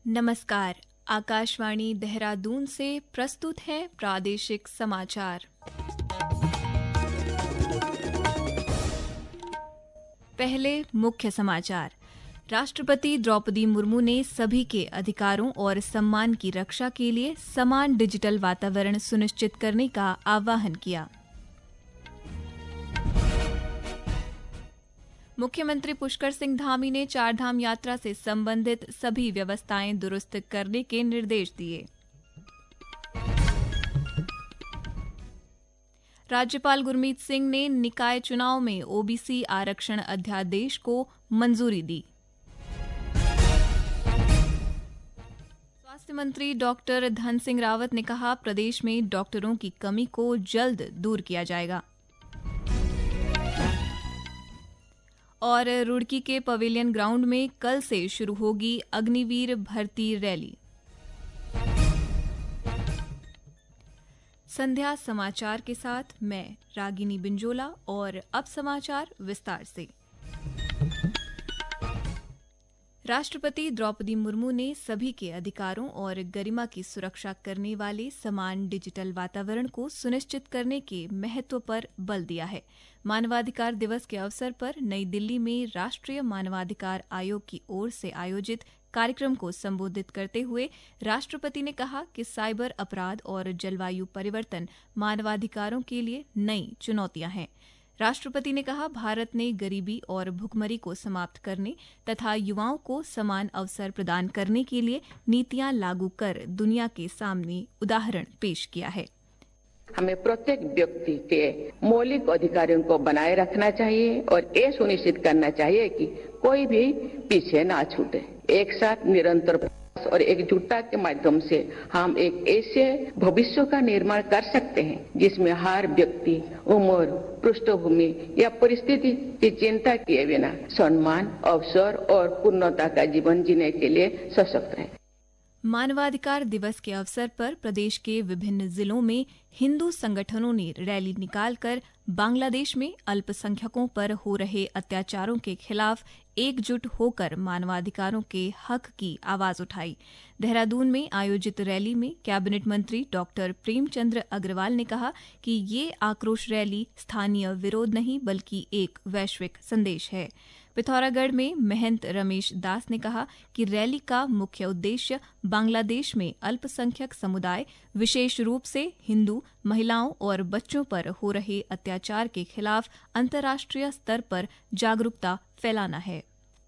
नमस्कार। आकाशवाणी देहरादून से प्रस्तुत है प्रादेशिक समाचार। पहले मुख्य समाचार। राष्ट्रपति द्रौपदी मुर्मू ने सभी के अधिकारों और सम्मान की रक्षा के लिए समान डिजिटल वातावरण सुनिश्चित करने का आह्वान किया। मुख्यमंत्री पुष्कर सिंह धामी ने चारधाम यात्रा से संबंधित सभी व्यवस्थाएं दुरुस्त करने के निर्देश दिए। राज्यपाल गुरमीत सिंह ने निकाय चुनाव में ओबीसी आरक्षण अध्यादेश को मंजूरी दी। स्वास्थ्य मंत्री डॉक्टर धन सिंह रावत ने कहा, प्रदेश में डॉक्टरों की कमी को जल्द दूर किया जाएगा। और रुड़की के पवेलियन ग्राउंड में कल से शुरू होगी अग्निवीर भर्ती रैली। संध्या समाचार के साथ मैं रागिनी बिंजोला और अब समाचार विस्तार से। राष्ट्रपति द्रौपदी मुर्मू ने सभी के अधिकारों और गरिमा की सुरक्षा करने वाले समान डिजिटल वातावरण को सुनिश्चित करने के महत्व पर बल दिया है। मानवाधिकार दिवस के अवसर पर नई दिल्ली में राष्ट्रीय मानवाधिकार आयोग की ओर से आयोजित कार्यक्रम को संबोधित करते हुए राष्ट्रपति ने कहा कि साइबर अपराध और जलवायु परिवर्तन मानवाधिकारों के लिए नई चुनौतियां हैं। राष्ट्रपति ने कहा, भारत ने गरीबी और भुखमरी को समाप्त करने तथा युवाओं को समान अवसर प्रदान करने के लिए नीतियां लागू कर दुनिया के सामने उदाहरण पेश किया है। हमें प्रत्येक व्यक्ति के मौलिक अधिकारों को बनाए रखना चाहिए और ये सुनिश्चित करना चाहिए कि कोई भी पीछे ना छूटे। एक साथ निरंतर और एकजुटता के माध्यम से हम एक ऐसे भविष्य का निर्माण कर सकते हैं जिसमें हर व्यक्ति उम्र, पृष्ठभूमि या परिस्थिति की चिंता किए बिना सम्मान, अवसर और पूर्णता का जीवन जीने के लिए सशक्त है। मानवाधिकार दिवस के अवसर पर प्रदेश के विभिन्न जिलों में हिंदू संगठनों ने रैली निकालकर बांग्लादेश में अल्पसंख्यकों पर हो रहे अत्याचारों के खिलाफ एकजुट होकर मानवाधिकारों के हक की आवाज उठाई। देहरादून में आयोजित रैली में कैबिनेट मंत्री डॉक्टर प्रेमचंद्र अग्रवाल ने कहा कि ये आक्रोश रैली स्थानीय विरोध नहीं बल्कि एक वैश्विक संदेश है। पिथौरागढ़ में महंत रमेश दास ने कहा कि रैली का मुख्य उद्देश्य बांग्लादेश में अल्पसंख्यक समुदाय, विशेष रूप से हिंदू, महिलाओं और बच्चों पर हो रहे अत्याचार के खिलाफ अंतर्राष्ट्रीय स्तर पर जागरूकता फैलाना है।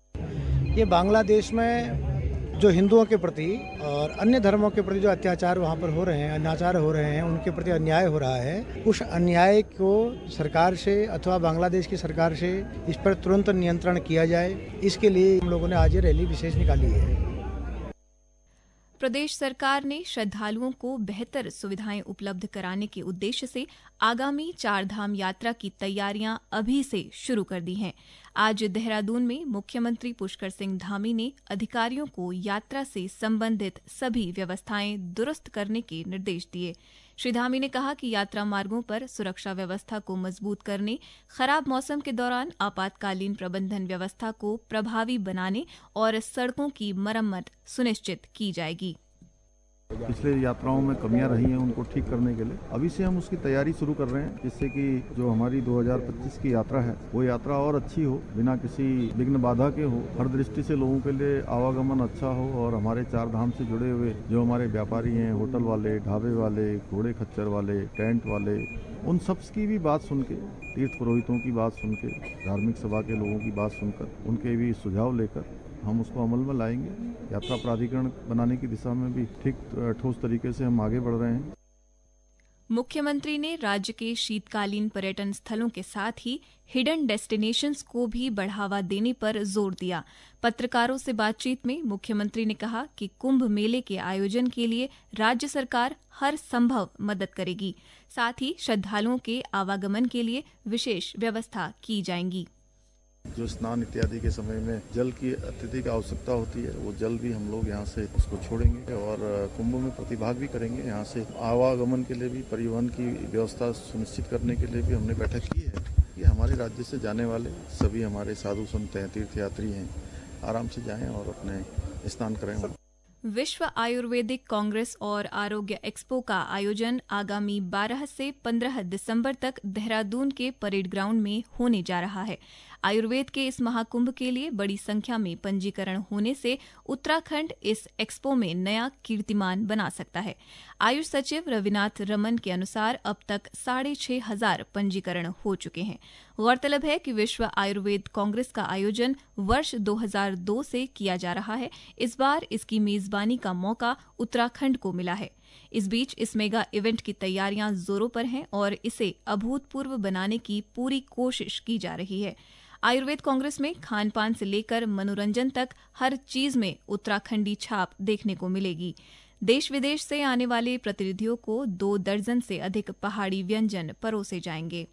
ये बांग्लादेश में जो हिंदुओं के प्रति और अन्य धर्मों के प्रति जो अत्याचार वहाँ पर हो रहे हैं, अनाचार हो रहे हैं, उनके प्रति अन्याय हो रहा है, उस अन्याय को सरकार से अथवा बांग्लादेश की सरकार से इस पर तुरंत नियंत्रण किया जाए। इसके लिए हम लोगों ने आज ये रैली विशेष निकाली है। प्रदेश सरकार ने श्रद्धालुओं को बेहतर सुविधाएं उपलब्ध कराने के उद्देश्य से आगामी चारधाम यात्रा की तैयारियां अभी से शुरू कर दी हैं। आज देहरादून में मुख्यमंत्री पुष्कर सिंह धामी ने अधिकारियों को यात्रा से संबंधित सभी व्यवस्थाएं दुरुस्त करने के निर्देश दिए। श्री धामी ने कहा कि यात्रा मार्गों पर सुरक्षा व्यवस्था को मजबूत करने, खराब मौसम के दौरान आपातकालीन प्रबंधन व्यवस्था को प्रभावी बनाने और सड़कों की मरम्मत सुनिश्चित की जाएगी। पिछले यात्राओं में कमियां रही हैं, उनको ठीक करने के लिए अभी से हम उसकी तैयारी शुरू कर रहे हैं, जिससे कि जो हमारी 2025 की यात्रा है वो यात्रा और अच्छी हो, बिना किसी विघ्न बाधा के हो, हर दृष्टि से लोगों के लिए आवागमन अच्छा हो और हमारे चार धाम से जुड़े हुए जो हमारे व्यापारी हैं, होटल वाले, ढाबे वाले, घोड़े खच्चर वाले, टेंट वाले, उन सब की भी बात सुन के, तीर्थ पुरोहितों की बात सुन के, धार्मिक सभा के लोगों की बात सुनकर, उनके भी सुझाव लेकर हम उसको अमल में लाएंगे। यात्रा प्राधिकरण बनाने की दिशा में भी ठीक ठोस तरीके से हम आगे बढ़ रहे हैं। मुख्यमंत्री ने राज्य के शीतकालीन पर्यटन स्थलों के साथ ही हिडन डेस्टिनेशंस को भी बढ़ावा देने पर जोर दिया। पत्रकारों से बातचीत में मुख्यमंत्री ने कहा कि कुंभ मेले के आयोजन के लिए राज्य सरकार हर संभव मदद करेगी। साथ ही श्रद्धालुओं के आवागमन के लिए विशेष व्यवस्था की जाएंगी। जो स्नान इत्यादि के समय में जल की अत्यधिक आवश्यकता होती है, वो जल भी हम लोग यहाँ से उसको छोड़ेंगे और कुंभ में प्रतिभाग भी करेंगे। यहाँ से आवागमन के लिए भी, परिवहन की व्यवस्था सुनिश्चित करने के लिए भी हमने बैठक की है कि हमारे राज्य से जाने वाले सभी हमारे साधु संत हैं, तीर्थयात्री हैं, आराम से जाएं और अपने स्नान करें। विश्व आयुर्वेदिक कांग्रेस और आरोग्य एक्सपो का आयोजन आगामी 12 से 15 दिसंबर तक देहरादून के परेड ग्राउंड में होने जा रहा है। आयुर्वेद के इस महाकुंभ के लिए बड़ी संख्या में पंजीकरण होने से उत्तराखंड इस एक्सपो में नया कीर्तिमान बना सकता है। आयुष सचिव रविनाथ रमन के अनुसार अब तक 6,500 पंजीकरण हो चुके हैं। गौरतलब है कि विश्व आयुर्वेद कांग्रेस का आयोजन वर्ष 2002 से किया जा रहा है। इस बार इसकी मेजबानी का मौका उत्तराखंड को मिला है। इस बीच इस मेगा इवेंट की तैयारियां जोरों पर हैं और इसे अभूतपूर्व बनाने की पूरी कोशिश की जा रही है। आयुर्वेद कांग्रेस में खान-पान से लेकर मनोरंजन तक हर चीज में उत्तराखंडी छाप देखने को मिलेगी। देश विदेश से आने वाले प्रतिनिधियों को 2 दर्जन से अधिक पहाड़ी व्यंजन परोसे जाएंगे।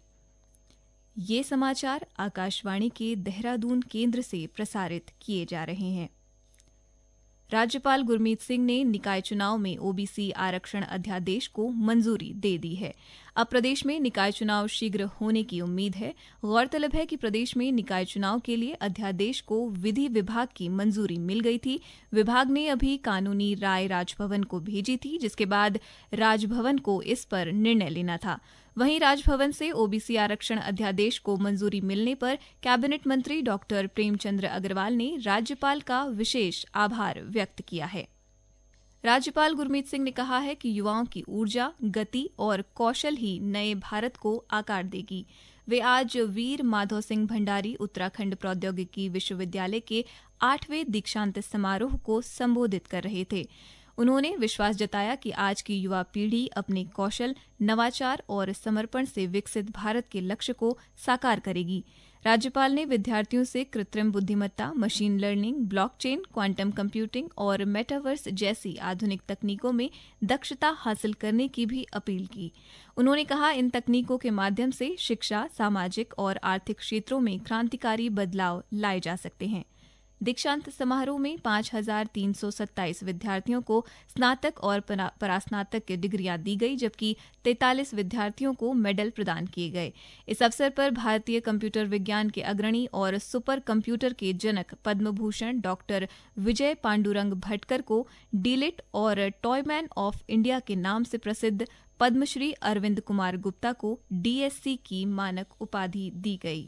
ये समाचार आकाशवाणी के देहरादून केंद्र से प्रसारित किए जा रहे हैं। राज्यपाल गुरमीत सिंह ने निकाय चुनाव में ओबीसी आरक्षण अध्यादेश को मंजूरी दे दी है। अब प्रदेश में निकाय चुनाव शीघ्र होने की उम्मीद है। गौरतलब है कि प्रदेश में निकाय चुनाव के लिए अध्यादेश को विधि विभाग की मंजूरी मिल गई थी। विभाग ने अभी कानूनी राय राजभवन को भेजी थी, जिसके बाद राजभवन को इस पर निर्णय लेना था। वहीं राजभवन से ओबीसी आरक्षण अध्यादेश को मंजूरी मिलने पर कैबिनेट मंत्री डॉक्टर प्रेमचंद्र अग्रवाल ने राज्यपाल का विशेष आभार व्यक्त किया है। राज्यपाल गुरमीत सिंह ने कहा है कि युवाओं की ऊर्जा, गति और कौशल ही नए भारत को आकार देगी। वे आज वीर माधव सिंह भंडारी उत्तराखंड प्रौद्योगिकी विश्वविद्यालय के 8वें दीक्षांत समारोह को संबोधित कर रहे थे। उन्होंने विश्वास जताया कि आज की युवा पीढ़ी अपने कौशल, नवाचार और समर्पण से विकसित भारत के लक्ष्य को साकार करेगी। राज्यपाल ने विद्यार्थियों से कृत्रिम बुद्धिमत्ता, machine learning, blockchain, quantum computing और मेटावर्स जैसी आधुनिक तकनीकों में दक्षता हासिल करने की भी अपील की। उन्होंने कहा, इन तकनीकों के माध्यम से शिक्षा, सामाजिक और आर्थिक क्षेत्रों में क्रांतिकारी बदलाव लाए जा सकते हैं। दीक्षांत समारोह में 5,327 विद्यार्थियों को स्नातक और परास्नातक की डिग्रियां दी गई, जबकि 43 विद्यार्थियों को मेडल प्रदान किए गए। इस अवसर पर भारतीय कंप्यूटर विज्ञान के अग्रणी और सुपर कंप्यूटर के जनक पद्म भूषण डॉक्टर विजय पांडुरंग भटकर को डीलिट और टॉयमैन ऑफ इंडिया के नाम से प्रसिद्ध पद्मश्री अरविंद कुमार गुप्ता को डीएससी की मानक उपाधि दी गई।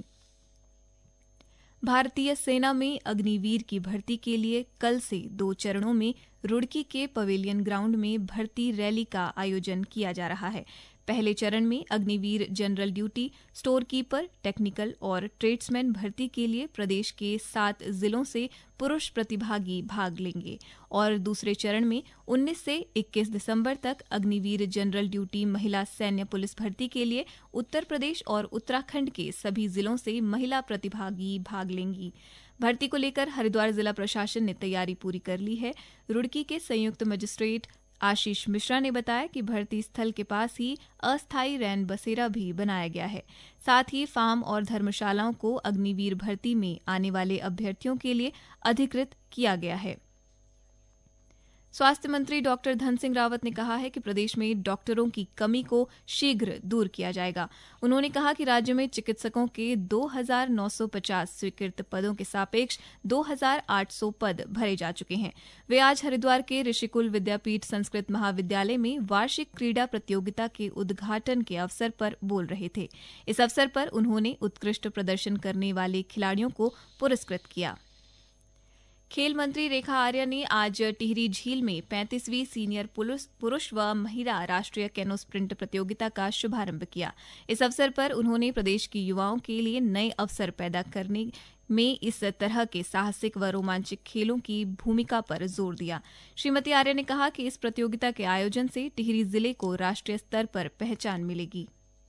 भारतीय सेना में अग्निवीर की भर्ती के लिए कल से 2 चरणों में रुड़की के पवेलियन ग्राउंड में भर्ती रैली का आयोजन किया जा रहा है। पहले चरण में Agniveer general duty, store keeper, technical और ट्रेड्समैन भर्ती के लिए प्रदेश के 7 जिलों से पुरुष प्रतिभागी भाग लेंगे और दूसरे चरण में 19 से 21 दिसंबर तक अग्निवीर जनरल ड्यूटी महिला सैन्य पुलिस भर्ती के लिए उत्तर प्रदेश और उत्तराखंड के सभी जिलों से महिला प्रतिभागी भाग लेंगी। भर्ती को लेकर हरिद्वार जिला प्रशासन ने तैयारी पूरी कर ली है। रुड़की के संयुक्त मजिस्ट्रेट आशीष मिश्रा ने बताया कि भर्ती स्थल के पास ही अस्थायी रैन बसेरा भी बनाया गया है। साथ ही फार्म और धर्मशालाओं को अग्निवीर भर्ती में आने वाले अभ्यर्थियों के लिए अधिकृत किया गया है। स्वास्थ्य मंत्री डॉक्टर धन सिंह रावत ने कहा है कि प्रदेश में डॉक्टरों की कमी को शीघ्र दूर किया जाएगा। उन्होंने कहा कि राज्य में चिकित्सकों के 2,950 स्वीकृत पदों के सापेक्ष 2,800 पद भरे जा चुके हैं। वे आज हरिद्वार के ऋषिकुल विद्यापीठ संस्कृत महाविद्यालय में वार्षिक क्रीड़ा प्रतियोगिता के उद्घाटन के अवसर पर बोल रहे थे। इस अवसर पर उन्होंने उत्कृष्ट प्रदर्शन करने वाले खिलाड़ियों को पुरस्कृत किया। खेल मंत्री रेखा आर्या ने आज टिहरी झील में 35वीं सीनियर पुरुष व महिला राष्ट्रीय कैनो स्प्रिंट प्रतियोगिता का शुभारंभ किया। इस अवसर पर उन्होंने प्रदेश के युवाओं के लिए नए अवसर पैदा करने में इस तरह के साहसिक व रोमांचक खेलों की भूमिका पर जोर दिया। श्रीमती आर्या ने कहा कि इस प्रतियोगिता के आयोजन से टिहरी जिले को राष्ट्रीय स्तर पर पहचान मिलेगी।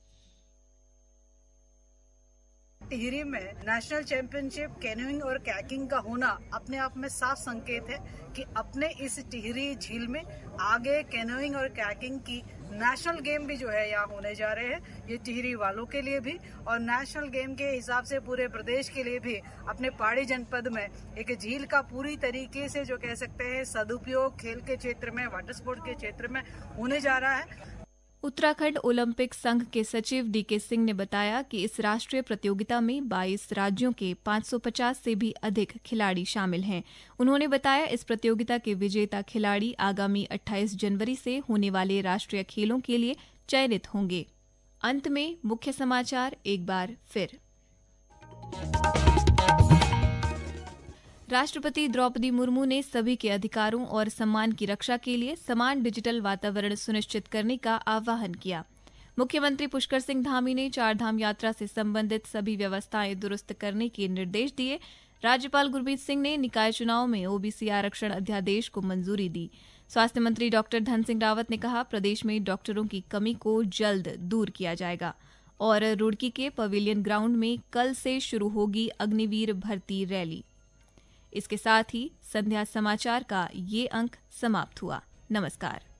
टिहरी में नेशनल चैंपियनशिप कैनोइंग और कैकिंग का होना अपने आप में साफ संकेत है कि अपने इस टिहरी झील में आगे कैनोइंग और कैकिंग की नेशनल गेम भी जो है यहाँ होने जा रहे हैं। ये टिहरी वालों के लिए भी और नेशनल गेम के हिसाब से पूरे प्रदेश के लिए भी अपने पहाड़ी जनपद में एक झील का पूरी तरीके से जो कह सकते हैं सदुपयोग खेल के क्षेत्र में, वाटर स्पोर्ट के क्षेत्र में होने जा रहा है। उत्तराखंड ओलंपिक संघ के सचिव डीके सिंह ने बताया कि इस राष्ट्रीय प्रतियोगिता में 22 राज्यों के 550 से भी अधिक खिलाड़ी शामिल हैं। उन्होंने बताया इस प्रतियोगिता के विजेता खिलाड़ी आगामी 28 जनवरी से होने वाले राष्ट्रीय खेलों के लिए चयनित होंगे। अंत में मुख्य समाचार एक बार फिर। राष्ट्रपति द्रौपदी मुर्मू ने सभी के अधिकारों और सम्मान की रक्षा के लिए समान डिजिटल वातावरण सुनिश्चित करने का आह्वान किया। मुख्यमंत्री पुष्कर सिंह धामी ने चारधाम यात्रा से संबंधित सभी व्यवस्थाएं दुरुस्त करने के निर्देश दिए। राज्यपाल गुरमीत सिंह ने निकाय चुनाव में ओबीसी आरक्षण अध्यादेश को मंजूरी दी। स्वास्थ्य मंत्री डॉक्टर धन सिंह रावत ने कहा, प्रदेश में डॉक्टरों की कमी को जल्द दूर किया जाएगा। और रुड़की के पवेलियन ग्राउंड में कल से शुरू होगी अग्निवीर भर्ती रैली। इसके साथ ही संध्या समाचार का ये अंक समाप्त हुआ। नमस्कार।